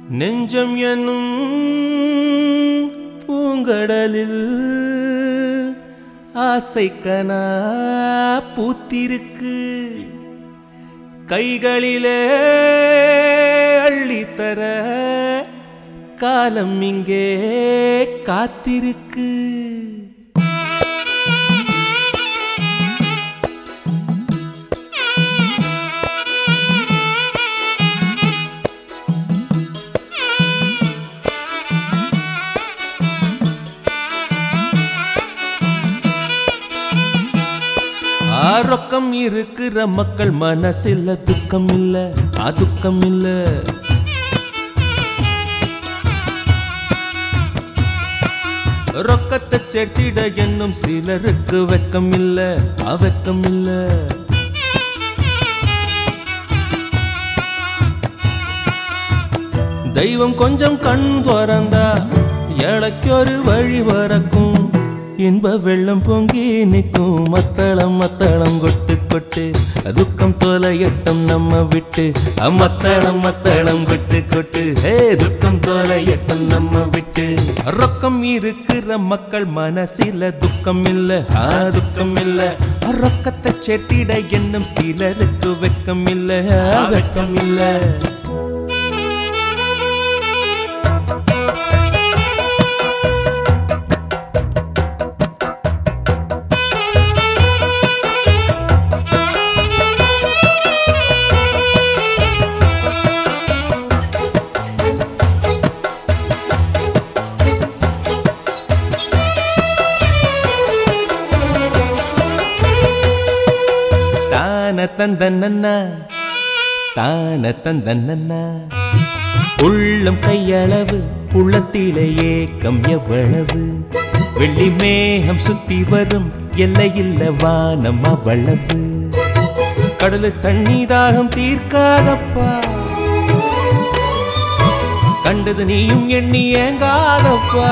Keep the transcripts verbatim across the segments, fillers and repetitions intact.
நெஞ்சம் என்னும் பூங்கடலில் ஆசைக்கனா பூத்திருக்கு. கைகளிலே அள்ளித்தர காலம் இங்கே காத்திருக்கு. ரொக்கம் இருக்கிற மக்கள் மனசில் துக்கம் இல்ல, அதுக்கம் இல்ல. ரொக்கத்தை சேர்த்திட என்னும் சிலருக்கு வெக்கம் இல்ல, அவக்கம் இல்ல. தெய்வம் கொஞ்சம் கண் துறந்தா ஏழைக்கு ஒரு வழி வரக்கும். இன்ப வெள்ளம் பொங்கி நிற்கும். மத்தளம் மத்தளம் கொட்டு கொட்டு துக்கம் தோலையட்டம் நம்ம விட்டு. மத்தளம் மத்தளம் கொட்டு கொட்டு ஹே துக்கம் தோலையட்டம் நம்ம விட்டு. ரொக்கம் இருக்கிற மக்கள் மனசில துக்கம் இல்ல, துக்கம் இல்ல. ரொக்கத்தை சேர்த்திட என்னும் சிலருக்கு வெக்கம் இல்ல, வெக்கம் இல்ல. தந்தன்னா தான தந்தன்னா உள்ளம் கையளவு உள்ளத்திலே ஏக்கம் எவ்வளவு. வெள்ளி மேகம் சுத்தி வரும் எல்லையில்ல வானம் அவ்வளவு. கடலு தண்ணி தாகம் தீர்க்காதப்பா, கண்டது நீயும் எண்ணி ஏங்காதப்பா.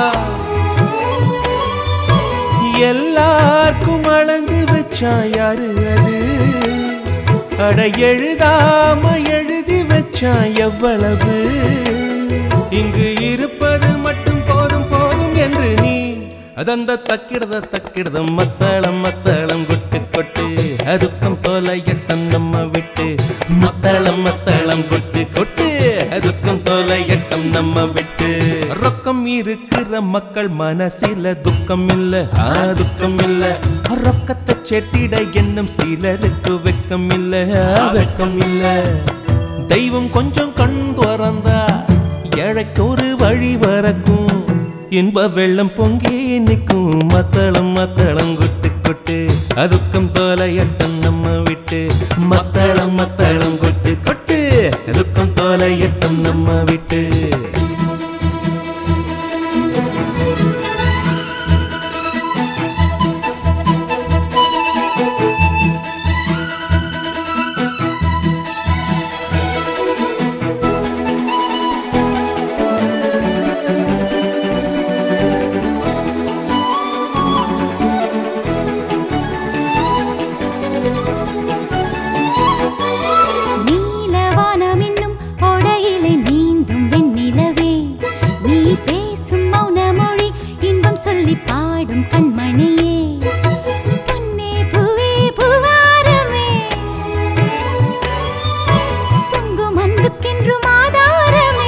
எல்லாருக்கும் அளந்து வச்சா யாரு அது? அட எழுதாம எழுதி வச்சான் எவ்வளவு. இங்கு இருப்பது மட்டும் போதும் போதும் என்று நீ அதந்த தக்கிடத தக்கிடத மத்தளம் மத்தளம் கொட்டு கொட்டு அதுக்கம் தோலையட்டம் நம்ம விட்டு. மத்தளம் மத்தளம் கொட்டு கொட்டு அதுக்கம் தோலையட்டம் நம்ம விட்டு. ரொக்கம் இருக்கிற மக்கள் மனசில துக்கம் இல்ல, துக்கம் இல்ல. ரொக்கத்தை சேர்த்திட என்னும் சிலருக்கு வெக்கம் இல்ல, வெக்கம் இல்ல. தெய்வம் கொஞ்சம் கண் துறந்தா ஏழைக்கு ஒரு வழி வரக்கும். இன்ப வெள்ளம் பொங்கி நிற்கும். மத்தளம் மத்தளம் கொட்டு கொட்டு அதுக்கம் தோலையட்டம் நம்ம விட்டு. மத்தளம் மத்தளம் கொட்டு கொட்டு அதுக்கம் தோலையட்டம் நம்ம விட்டு. சொல்லி பாடும் கண்மணியே பொன்னே பூவே பூவாரமே பொங்கும் அன்புக்கென்றும் ஆதாரமே.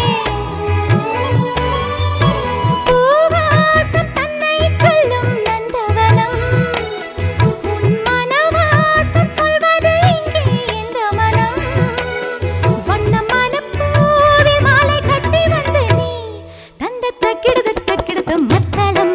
பூவாசம் தன்னை சொல்லும் நந்தவனம் உன் மனவாசம் சொல்வது இங்கே எந்த மனம். வண்ண மனப்பூவில் மாலை கட்டி வந்து நீ தந்த தக்கிடத தக்கிடத மத்தளம்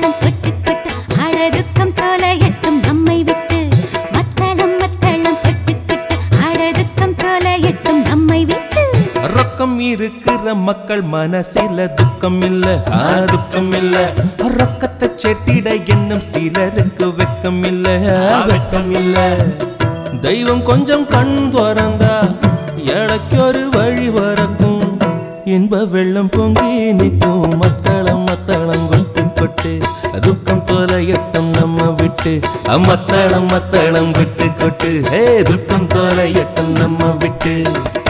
இருக்கிற மக்கள் மனசில துக்கம் இல்ல, துக்கம் இல்ல. ரொக்கத்தை சேர்த்திட என்னும் சிலருக்கு வெக்கம் இல்ல, வெக்கம் இல்ல. தெய்வம் கொஞ்சம் கண் துறந்தா ஏழைக்கு ஒரு வழி வரக்கும். இன்ப வெள்ளம் பொங்கி நிற்கும். மத்தளம் மத்தளம் கொட்டு கொட்டு துக்கம் தோலையட்டம் நம்ம விட்டு. மத்தளம் மத்தளம் கொட்டு கொட்டு ஹே துக்கம் தோலையட்டம் நம்ம விட்டு.